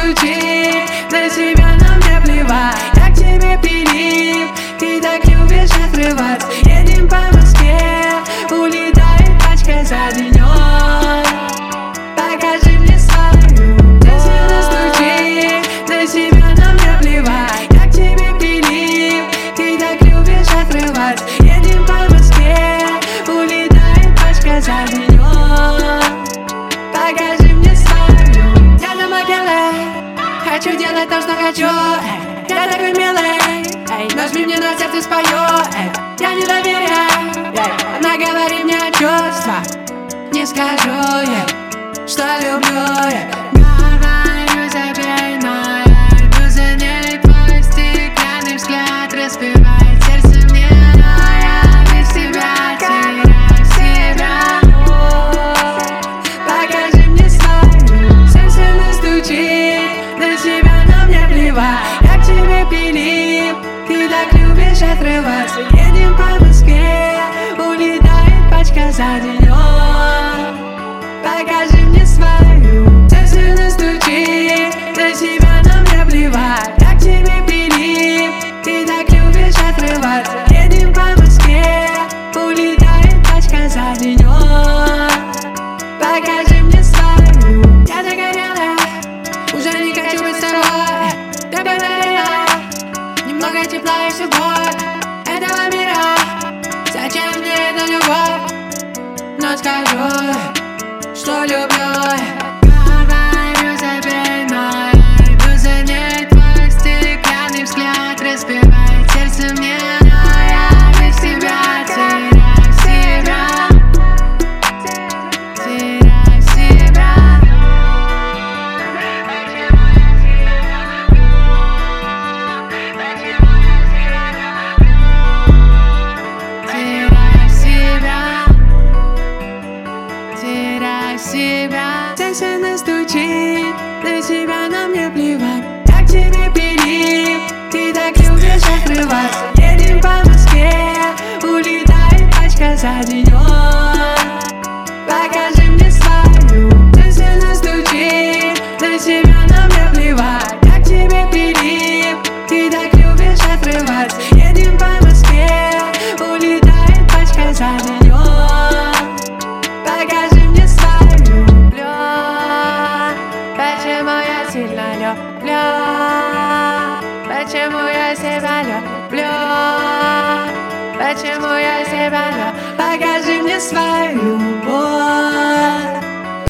стучит, на тебя нам не плевать. Я к тебе прилип, ты так любишь отрываться. Едем по Москве, улетает пачка за денёк. Покажи мне свою, на тебя стучит, на тебя нам не плевать. Я к тебе прилип, ты так любишь отрываться. Едем по Москве, улетает пачка за денёк. Покажи мне свою, я на могиле, хочу делать то, что хочу. Я такой милый, нажми мне на сердце спою. Я не доверяю, она говорит мне о чувствах. Не скажу ей, что люблю. Говорю тебе, но я иду за ней. Твой стеклянный взгляд распевает сердце мне, но я без тебя теряю себя. Покажи мне свою, сердце не стучит, на тебя нам не плевать. Я к тебе прилип, ты так любишь отрываться. Едем по Москве, улетает пачка за денёк. Покажи мне свою, сердце не стучит, на тебя нам не плевать. Я к тебе прилип, ты так любишь отрываться. Едем по Москве, улетает пачка за денёк. Покажи мне свою, я загорела, уже не хочу быть с тобой. Ты подарила немного тепла и всего этого мира. Зачем мне эта любовь? Но скажу, что люблю. Говорю тебе, но я иду за ней. Твой стеклянный взгляд распевает сердце мне, но я без тебя теряю себя. Теряю себя. Теряю себя. Теряю себя. Сердце не стучит, на тебя нам не плевать. Я к тебе прилип, ты так любишь отрываться. Едем по Москве, улетает пачка за денёк. Покажи мне свою, сердце не стучит, на тебя нам не плевать. Я к тебе прилип, ты так любишь отрываться. Едем по Москве, улетает пачка за денёк. Покажи мне свою, почему я сильно люблю, почему я себя люблю, почему я себя люблю.